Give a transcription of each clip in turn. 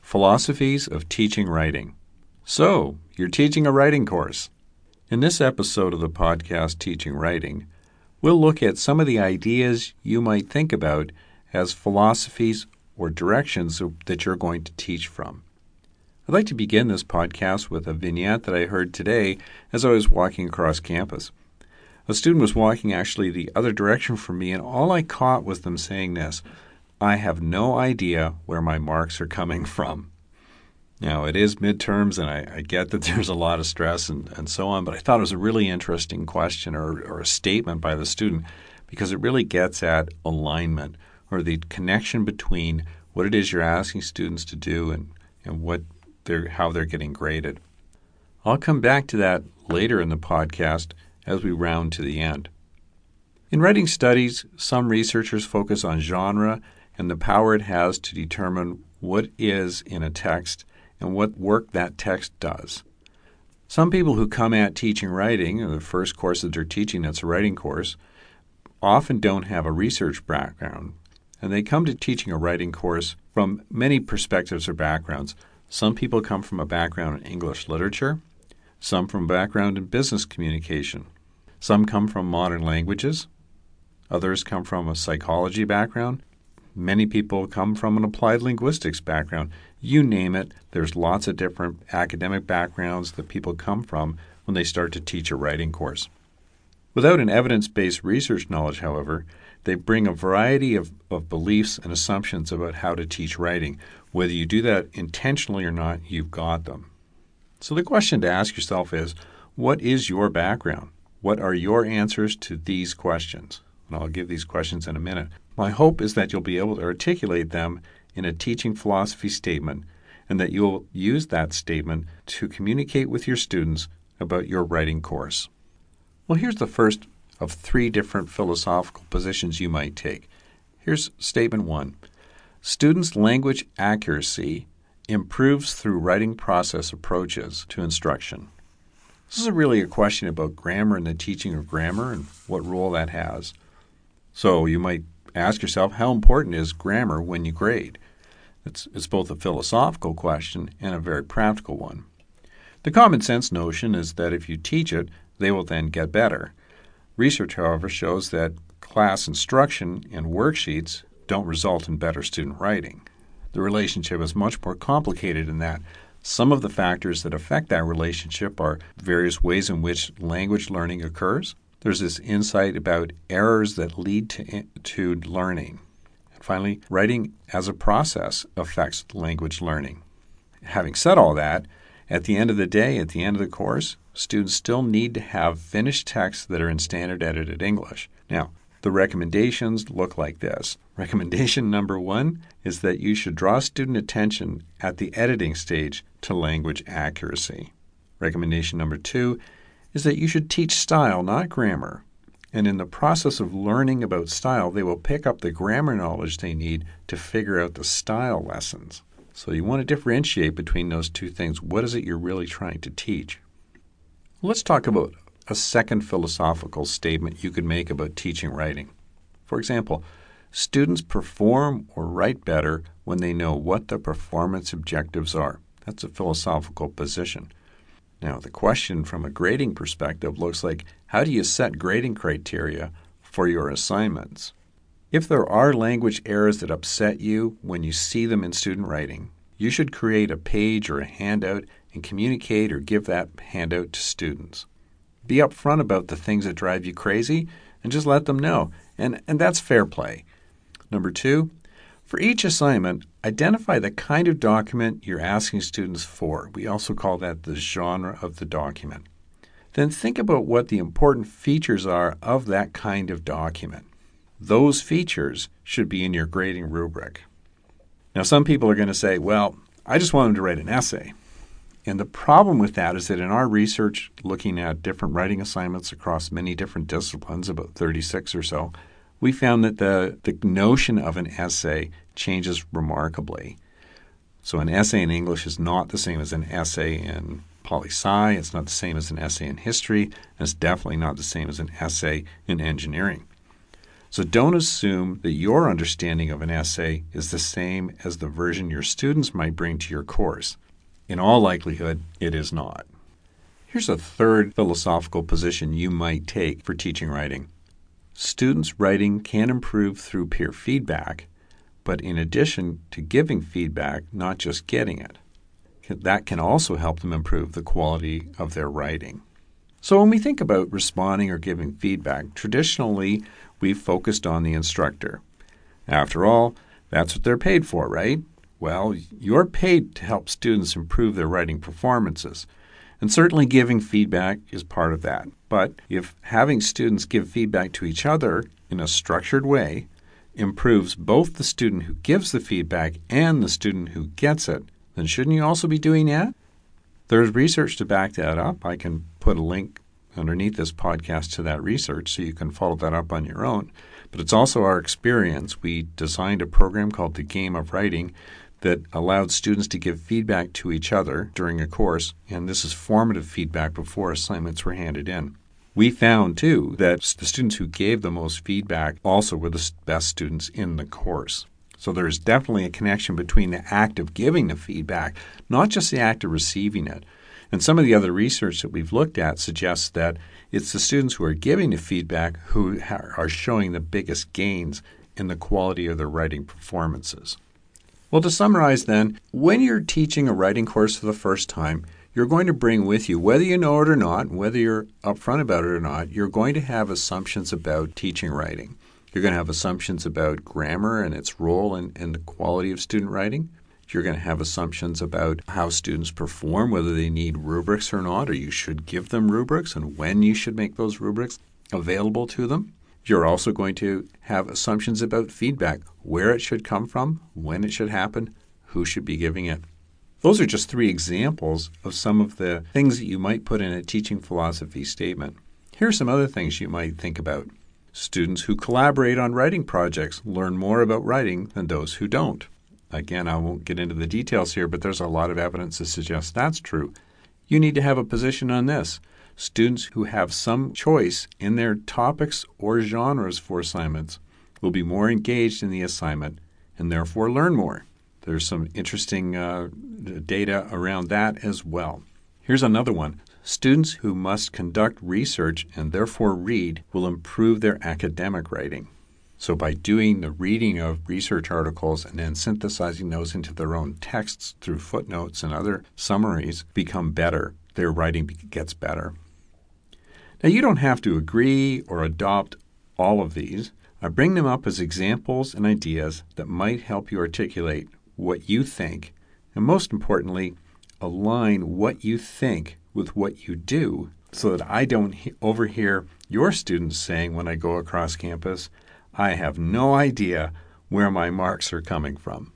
Philosophies of Teaching Writing. So, you're teaching a writing course. In this episode of the podcast Teaching Writing, we'll look at some of the ideas you might think about as philosophies or directions that you're going to teach from. I'd like to begin this podcast with a vignette that I heard today as I was walking across campus. A student was walking actually the other direction from me, and all I caught was them saying this: I have no idea where my marks are coming from. Now, it is midterms, and I get that there's a lot of stress and so on, but I thought it was a really interesting question or a statement by the student because it really gets at alignment or the connection between what it is you're asking students to do and how they're getting graded. I'll come back to that later in the podcast as we round to the end. In writing studies, some researchers focus on genre and the power it has to determine what is in a text and what work that text does. Some people who come at teaching writing, or the first course that they're teaching that's a writing course, often don't have a research background, and they come to teaching a writing course from many perspectives or backgrounds. Some people come from a background in English literature, some from a background in business communication, some come from modern languages, others come from a psychology background. Many people come from an applied linguistics background. You name it, there's lots of different academic backgrounds that people come from when they start to teach a writing course. Without an evidence-based research knowledge, however, they bring a variety of beliefs and assumptions about how to teach writing. Whether you do that intentionally or not, you've got them. So the question to ask yourself is, what is your background? What are your answers to these questions? And I'll give these questions in a minute. My hope is that you'll be able to articulate them in a teaching philosophy statement and that you'll use that statement to communicate with your students about your writing course. Well, here's the first of 3 different philosophical positions you might take. Here's statement 1. Students' language accuracy improves through writing process approaches to instruction. This is really a question about grammar and the teaching of grammar and what role that has. So you might ask yourself, how important is grammar when you grade? It's both a philosophical question and a very practical one. The common sense notion is that if you teach it, they will then get better. Research, however, shows that class instruction and worksheets don't result in better student writing. The relationship is much more complicated in that some of the factors that affect that relationship are various ways in which language learning occurs. There's this insight about errors that lead to learning. And finally, writing as a process affects language learning. Having said all that, at the end of the day, at the end of the course, students still need to have finished texts that are in standard edited English. Now, the recommendations look like this. Recommendation number 1 is that you should draw student attention at the editing stage to language accuracy. Recommendation number 2 is that you should teach style, not grammar. And in the process of learning about style, they will pick up the grammar knowledge they need to figure out the style lessons. So you want to differentiate between those 2 things. What is it you're really trying to teach? Let's talk about a second philosophical statement you could make about teaching writing. For example, students perform or write better when they know what the performance objectives are. That's a philosophical position. Now, the question from a grading perspective looks like, how do you set grading criteria for your assignments? If there are language errors that upset you when you see them in student writing, you should create a page or a handout and communicate or give that handout to students. Be upfront about the things that drive you crazy and just let them know. And that's fair play. Number 2, for each assignment, identify the kind of document you're asking students for. We also call that the genre of the document. Then think about what the important features are of that kind of document. Those features should be in your grading rubric. Now, some people are going to say, well, I just want them to write an essay. And the problem with that is that in our research, looking at different writing assignments across many different disciplines, about 36 or so, we found that the notion of an essay changes remarkably. So an essay in English is not the same as an essay in poli-sci. It's not the same as an essay in history. And it's definitely not the same as an essay in engineering. So don't assume that your understanding of an essay is the same as the version your students might bring to your course. In all likelihood, it is not. Here's a third philosophical position you might take for teaching writing. Students' writing can improve through peer feedback, but in addition to giving feedback, not just getting it. That can also help them improve the quality of their writing. So when we think about responding or giving feedback, traditionally we've focused on the instructor. After all, that's what they're paid for, right? Well, you're paid to help students improve their writing performances. And certainly giving feedback is part of that. But if having students give feedback to each other in a structured way improves both the student who gives the feedback and the student who gets it, then shouldn't you also be doing that? There's research to back that up. I can put a link underneath this podcast to that research so you can follow that up on your own. But it's also our experience. We designed a program called The Game of Writing that allowed students to give feedback to each other during a course, and this is formative feedback before assignments were handed in. We found, too, that the students who gave the most feedback also were the best students in the course. So there's definitely a connection between the act of giving the feedback, not just the act of receiving it. And some of the other research that we've looked at suggests that it's the students who are giving the feedback who are showing the biggest gains in the quality of their writing performances. Well, to summarize then, when you're teaching a writing course for the first time, you're going to bring with you, whether you know it or not, whether you're upfront about it or not, you're going to have assumptions about teaching writing. You're going to have assumptions about grammar and its role in the quality of student writing. You're going to have assumptions about how students perform, whether they need rubrics or not, or you should give them rubrics and when you should make those rubrics available to them. You're also going to have assumptions about feedback, where it should come from, when it should happen, who should be giving it. Those are just 3 examples of some of the things that you might put in a teaching philosophy statement. Here are some other things you might think about. Students who collaborate on writing projects learn more about writing than those who don't. Again, I won't get into the details here, but there's a lot of evidence to suggest that's true. You need to have a position on this. Students who have some choice in their topics or genres for assignments will be more engaged in the assignment and therefore learn more. There's some interesting data around that as well. Here's another one. Students who must conduct research and therefore read will improve their academic writing. So by doing the reading of research articles and then synthesizing those into their own texts through footnotes and other summaries become better. Their writing gets better. Now, you don't have to agree or adopt all of these. I bring them up as examples and ideas that might help you articulate what you think, and most importantly, align what you think with what you do so that I don't overhear your students saying when I go across campus, I have no idea where my marks are coming from.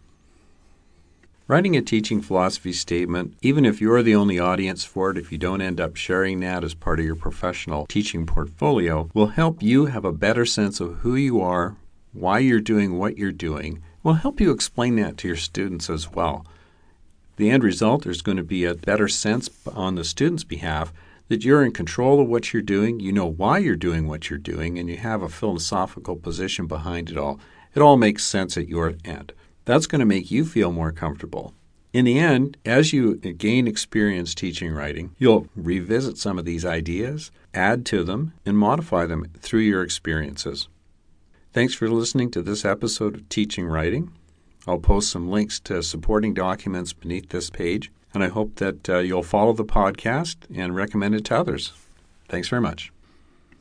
Writing a teaching philosophy statement, even if you're the only audience for it, if you don't end up sharing that as part of your professional teaching portfolio, will help you have a better sense of who you are, why you're doing what you're doing. Will help you explain that to your students as well. The end result, there's going to be a better sense on the student's behalf that you're in control of what you're doing, you know why you're doing what you're doing, and you have a philosophical position behind it all. It all makes sense at your end. That's going to make you feel more comfortable. In the end, as you gain experience teaching writing, you'll revisit some of these ideas, add to them, and modify them through your experiences. Thanks for listening to this episode of Teaching Writing. I'll post some links to supporting documents beneath this page, and I hope that you'll follow the podcast and recommend it to others. Thanks very much.